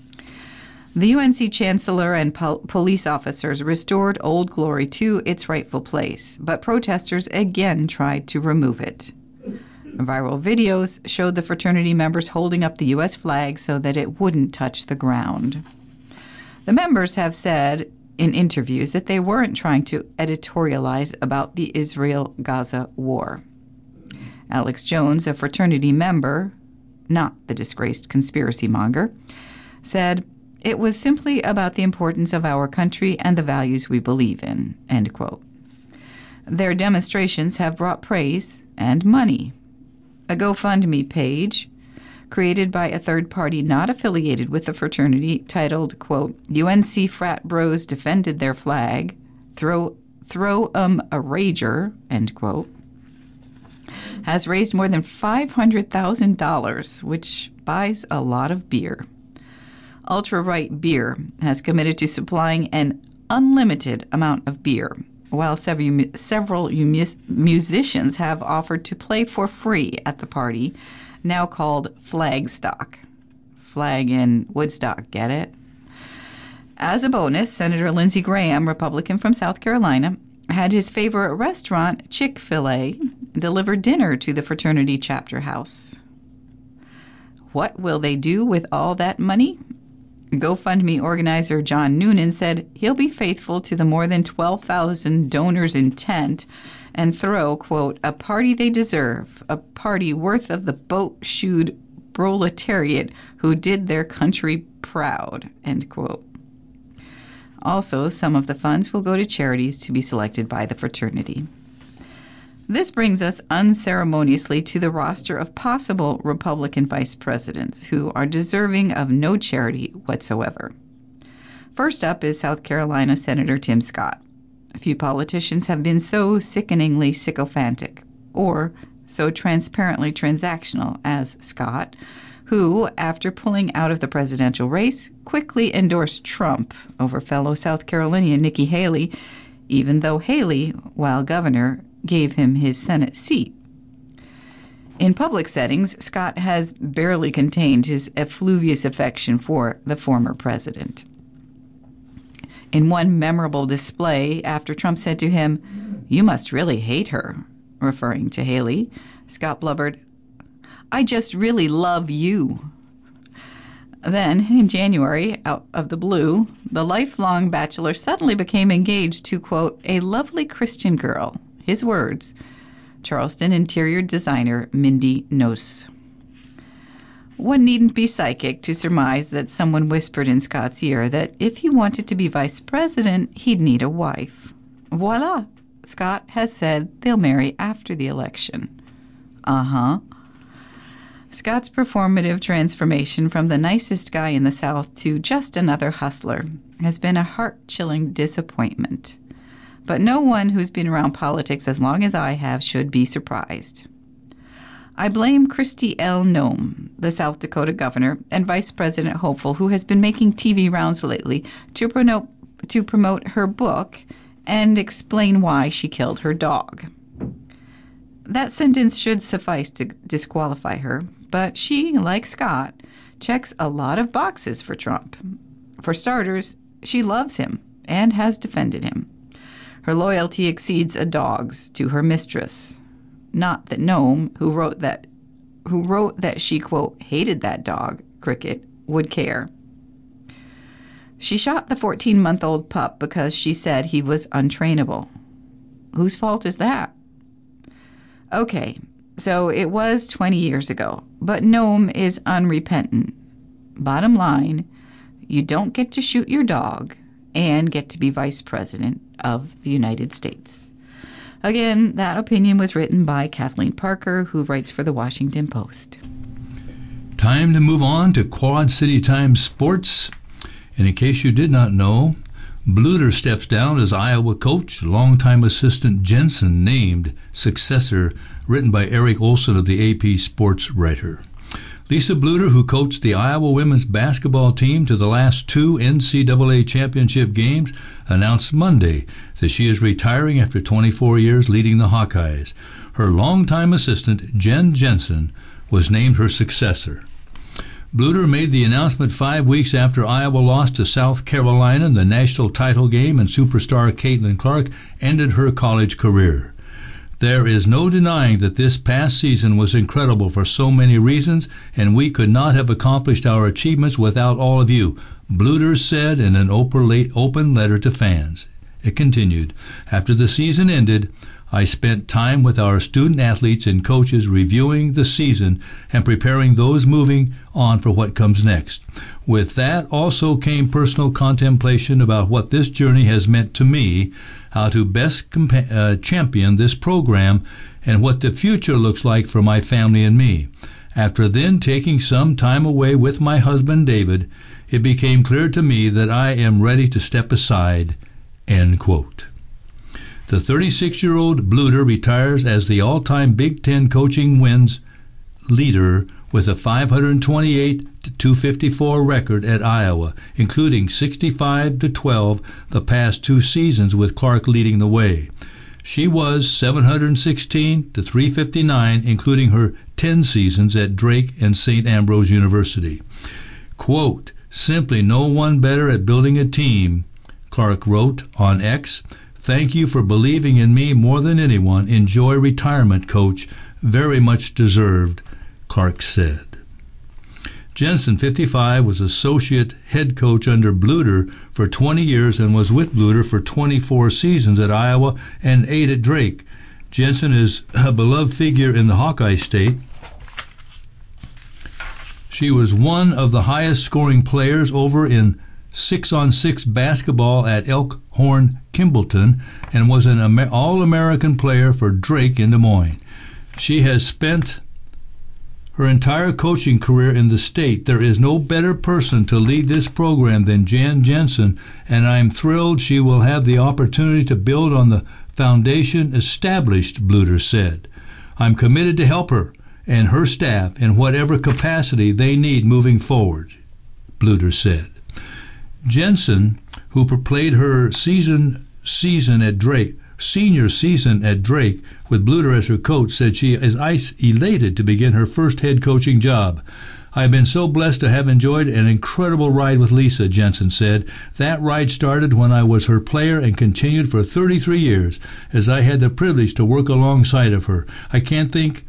The UNC chancellor and police officers restored Old Glory to its rightful place, but protesters again tried to remove it. Viral videos showed the fraternity members holding up the U.S. flag so that it wouldn't touch the ground. The members have said in interviews that they weren't trying to editorialize about the Israel-Gaza war. Alex Jones, a fraternity member, not the disgraced conspiracy monger, said, "It was simply about the importance of our country and the values we believe in," end quote. Their demonstrations have brought praise and money. A GoFundMe page created by a third party not affiliated with the fraternity titled, quote, "UNC Frat Bros Defended Their Flag, Throw a Rager," end quote, has raised more than $500,000, which buys a lot of beer. Ultra Right Beer has committed to supplying an unlimited amount of beer, while several musicians have offered to play for free at the party, now called Flagstock. Flag in Woodstock, get it? As a bonus, Senator Lindsey Graham, Republican from South Carolina, had his favorite restaurant, Chick-fil-A, deliver dinner to the fraternity chapter house. What will they do with all that money? GoFundMe organizer John Noonan said he'll be faithful to the more than 12,000 donors' intent and throw, quote, "a party they deserve, a party worth of the boat-shoed proletariat who did their country proud," end quote. Also, some of the funds will go to charities to be selected by the fraternity. This brings us unceremoniously to the roster of possible Republican vice presidents who are deserving of no charity whatsoever. First up is South Carolina Senator Tim Scott. Few politicians have been so sickeningly sycophantic or so transparently transactional as Scott, who, after pulling out of the presidential race, quickly endorsed Trump over fellow South Carolinian Nikki Haley, even though Haley, while governor, gave him his Senate seat. In public settings, Scott has barely contained his effluvious affection for the former president. In one memorable display, after Trump said to him, "You must really hate her," referring to Haley, Scott blubbered, "I just really love you." Then, in January, out of the blue, the lifelong bachelor suddenly became engaged to, quote, "a lovely Christian girl." His words, Charleston interior designer Mindy Nose. One needn't be psychic to surmise that someone whispered in Scott's ear that if he wanted to be vice president, he'd need a wife. Voila! Scott has said they'll marry after the election. Scott's performative transformation from the nicest guy in the South to just another hustler has been a heart-chilling disappointment. But no one who's been around politics as long as I have should be surprised. I blame Kristi L. Noem, the South Dakota governor and vice president hopeful who has been making TV rounds lately to promote her book and explain why she killed her dog. That sentence should suffice to disqualify her, but she, like Scott, checks a lot of boxes for Trump. For starters, she loves him and has defended him. Her loyalty exceeds a dog's to her mistress. Not that Noem, who wrote that she, quote, hated that dog, Cricket, would care. She shot the 14-month-old pup because she said he was untrainable. Whose fault is that? Okay, so it was 20 years ago, but Noam is unrepentant. Bottom line, you don't get to shoot your dog and get to be Vice President of the United States. Again, that opinion was written by Kathleen Parker, who writes for the Washington Post. Time to move on to Quad City Times Sports. And in case you did not know, Bluder steps down as Iowa coach, longtime assistant Jensen named successor, written by Eric Olson of the AP Sports writer. Lisa Bluder, who coached the Iowa women's basketball team to the last 2 NCAA championship games, announced Monday that she is retiring after 24 years leading the Hawkeyes. Her longtime assistant, Jen Jensen, was named her successor. Bluder made the announcement 5 weeks after Iowa lost to South Carolina in the national title game, and superstar Caitlin Clark ended her college career. There is no denying that this past season was incredible for so many reasons, and we could not have accomplished our achievements without all of you, Bluder said in an open letter to fans. It continued, after the season ended, I spent time with our student athletes and coaches reviewing the season and preparing those moving on for what comes next. With that also came personal contemplation about what this journey has meant to me, how to best champion this program, and what the future looks like for my family and me. After then taking some time away with my husband David, it became clear to me that I am ready to step aside. End quote. The 36-year-old Bluder retires as the all-time Big Ten coaching wins leader with a 528-254 record at Iowa, including 65-12 the past 2 seasons with Clark leading the way. She was 716-359, including her 10 seasons at Drake and St. Ambrose University. Quote, simply no one better at building a team, Clark wrote on X. Thank you for believing in me more than anyone. Enjoy retirement, Coach. Very much deserved, Clark said. Jensen, 55, was associate head coach under Bluder for 20 years and was with Bluder for 24 seasons at Iowa and 8 at Drake. Jensen is a beloved figure in the Hawkeye State. She was one of the highest scoring players over in 6-on-6 basketball at Elkhorn Kimballton and was an All-American player for Drake in Des Moines. She has spent her entire coaching career in the state. There is no better person to lead this program than Jan Jensen, and I'm thrilled she will have the opportunity to build on the foundation established, Bluder said. I'm committed to help her and her staff in whatever capacity they need moving forward, Bluder said. Jensen, who played her senior season at Drake with Bluder as her coach, said she is elated to begin her first head coaching job. I have been so blessed to have enjoyed an incredible ride with Lisa, Jensen said. That ride started when I was her player and continued for 33 years as I had the privilege to work alongside of her. I can't thank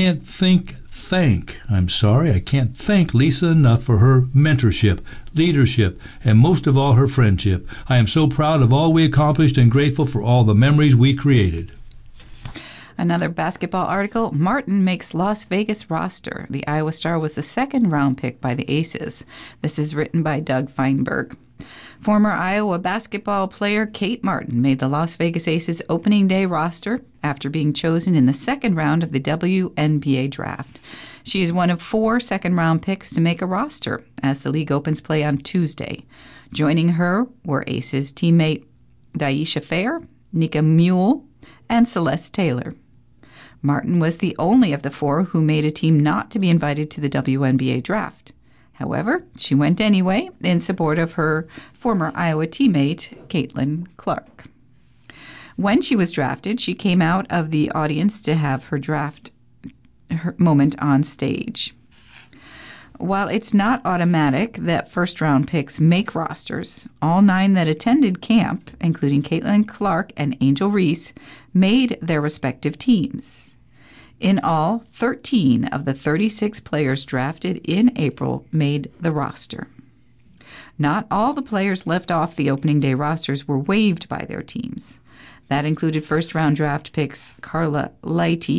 Lisa enough for her mentorship, leadership, and most of all her friendship. I am so proud of all we accomplished and grateful for all the memories we created. Another basketball article, Martin makes Las Vegas roster. The Iowa Star was the second-round pick by the Aces. This is written by Doug Feinberg. Former Iowa basketball player Kate Martin made the Las Vegas Aces opening day roster after being chosen in the second round of the WNBA draft. She is one of 4 second-round picks to make a roster as the league opens play on Tuesday. Joining her were Aces teammate Daisha Fair, Nika Mule, and Celeste Taylor. Martin was the only of the 4 who made a team not to be invited to the WNBA draft. However, she went anyway in support of her former Iowa teammate, Caitlin Clark. When she was drafted, she came out of the audience to have her moment on stage. While it's not automatic that first-round picks make rosters, all 9 that attended camp, including Caitlin Clark and Angel Reese, made their respective teams. In all, 13 of the 36 players drafted in April made the roster. Not all the players left off the opening day rosters were waived by their teams. That included first-round draft picks Carla Leite,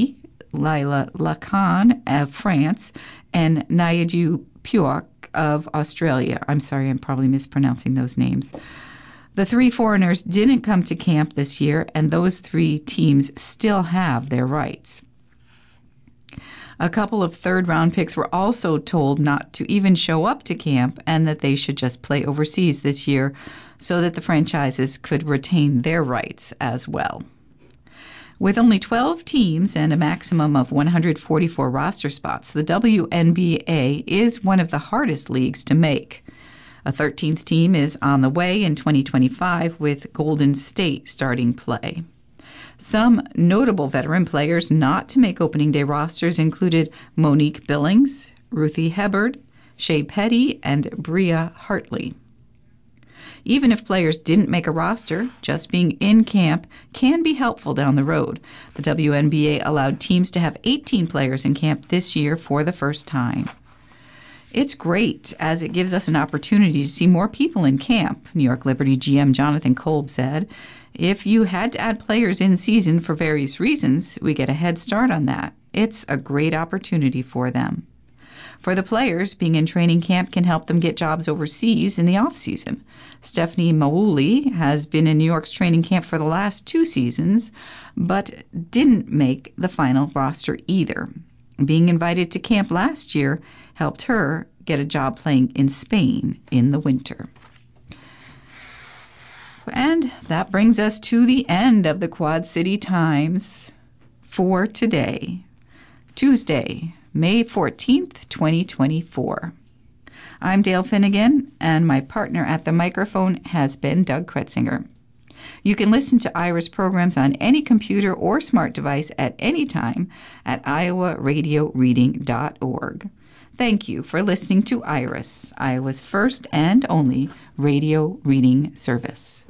Lila Lacan of France and Nayadu Puak of Australia. I'm sorry, I'm probably mispronouncing those names. The 3 foreigners didn't come to camp this year, and those 3 teams still have their rights. A couple of third-round picks were also told not to even show up to camp and that they should just play overseas this year so that the franchises could retain their rights as well. With only 12 teams and a maximum of 144 roster spots, the WNBA is one of the hardest leagues to make. A 13th team is on the way in 2025 with Golden State starting play. Some notable veteran players not to make opening day rosters included Monique Billings, Ruthie Hebard, Shea Petty, and Bria Hartley. Even if players didn't make a roster, just being in camp can be helpful down the road. The WNBA allowed teams to have 18 players in camp this year for the first time. It's great, as it gives us an opportunity to see more people in camp, New York Liberty GM Jonathan Kolb said. If you had to add players in season for various reasons, we get a head start on that. It's a great opportunity for them. For the players, being in training camp can help them get jobs overseas in the off-season. Stephanie Mauli has been in New York's training camp for the last 2 seasons, but didn't make the final roster either. Being invited to camp last year helped her get a job playing in Spain in the winter. And that brings us to the end of the Quad City Times for today, Tuesday, May 14th, 2024. I'm Dale Finnegan, and my partner at the microphone has been Doug Kretzinger. You can listen to IRIS programs on any computer or smart device at any time at iowaradioreading.org. Thank you for listening to IRIS, Iowa's first and only radio reading service.